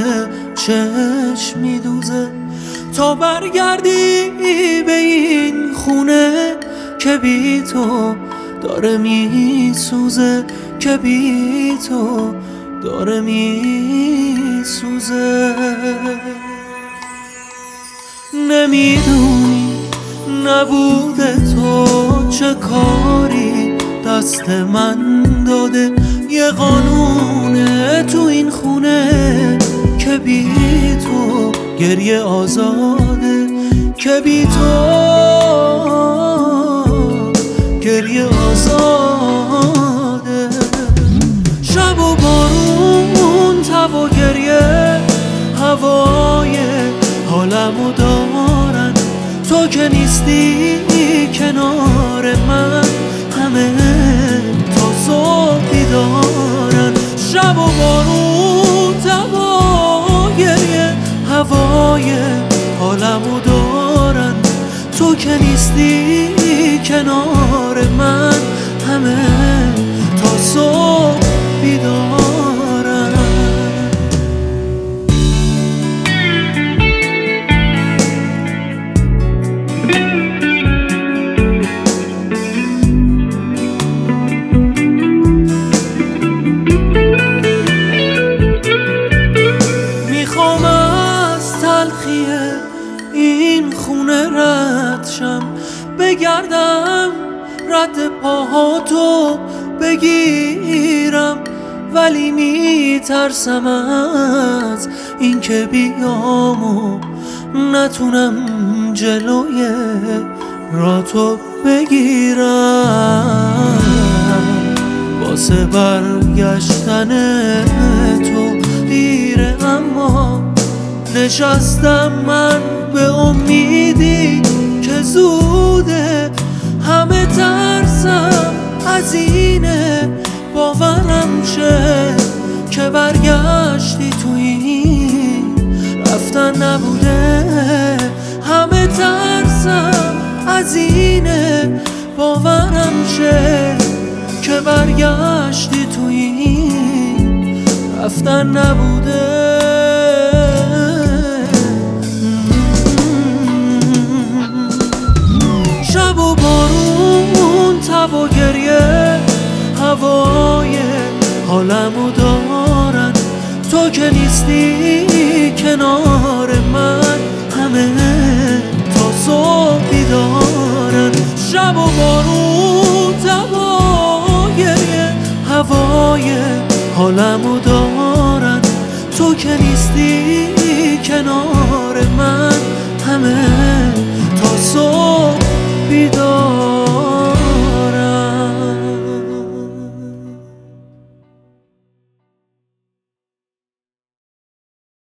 چشم میدوزه تا برگردی به این خونه که بی تو داره میسوزه، که بی تو داره میسوزه. نمیدونی نبوده تو چه کاری دست من داده، یه قانونه تو این خونه که بی تو گریه آزاده، که بی تو گریه آزاده. شب و بارون، تب و گریه، هوای حالمو دارن، تو که نیستی کنار من، همه تا صبح بیدارن. شب و بارون، تب و گریه، هوای حالمو دارن، تو که نیستی کنار من، همه تا صبح بیدارن. میخوام از تلخی این خونه رد شم، بگردم رد پاهاتو بگیرم، ولی میترسم از این که بیام و نتونم جلوی راتو بگیرم. واسه برگشتن تو دیره، اما نشستم من به امیدی که زوده. همه ترسم از اینه باورم شه که برگشتی تو این رفتن نبوده. همه ترسم از اینه باورم شه که برگشتی تو این رفتن نبوده. شب و بارون، تب و گریه، هوای حالمو دارن، تو که نیستی کنار من، همه تا صبح بیدارن. شب و بارون، تب و گریه، هوای حالمو دارن، تو که نیستی کنار من، همه تا صبح بیدارن.